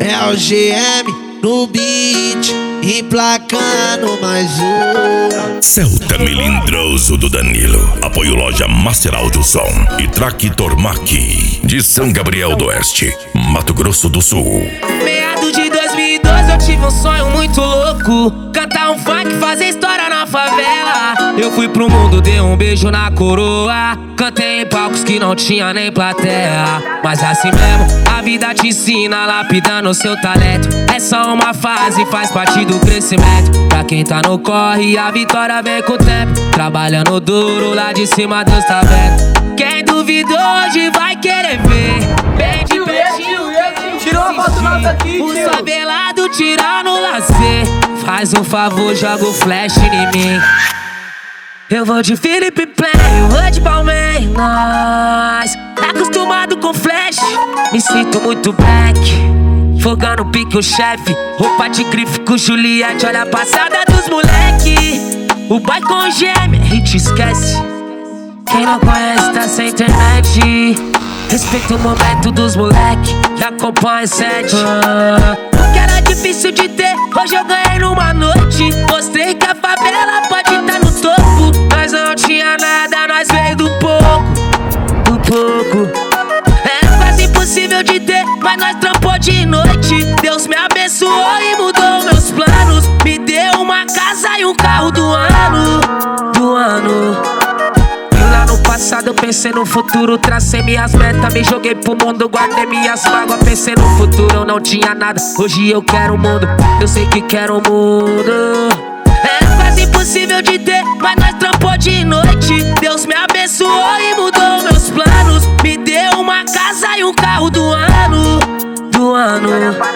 É o GM no beat, emplacando mais um. Celta Melindroso do Danilo. Apoio loja Master Audio Som e Tractor Mack de São Gabriel do Oeste, Mato Grosso do Sul. Meado de 2012 eu tive um sonho muito louco, cantar um funk, fazer história na favela. Eu fui pro mundo, dei um beijo na coroa, cantei em palcos que não tinha nem plateia. Mas assim mesmo, a vida te ensina, lapidando seu talento. É só uma fase, faz parte do crescimento. Pra quem tá no corre, a vitória vem com o tempo. Trabalhando duro, lá de cima Deus tá vendo. Quem duvidou hoje vai querer ver. Bem de pertinho, tirou uma foto nossa aqui, o sabelado tira no lazer. Faz um favor, joga o flash em mim. Eu vou de Felipe Play, eu vou de Palmeiras. Acostumado com flash, me sinto muito black. Fogando pique o chefe, roupa de grife com Juliette. Olha a passada dos moleque. O boy com gêmea, a gente esquece. Quem não conhece tá sem internet. Respeita o momento dos moleque que acompanha sete. O que era difícil de ter, hoje eu ganhei numa noite. Mostrei que a favela pode estar no topo. Nós não tinha nada, nós veio do pouco. Do pouco. É quase impossível de ter, mas nós trampou de noite. Deus me abençoou e mudou meus planos. Me deu uma casa e um carro do ano. Do ano. No passado eu pensei no futuro, tracei minhas metas, me joguei pro mundo, guardei minhas mágoas, pensei no futuro, eu não tinha nada, hoje eu quero o mundo, eu sei que quero o mundo. É quase impossível de ter, mas nós trampou de noite. Deus me abençoou e mudou meus planos. Me deu uma casa e um carro do ano. Do ano.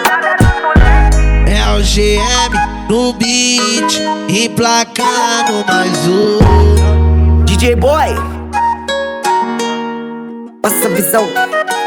É o GM no beat, emplacando mais um. DJ Boy, passa a visão.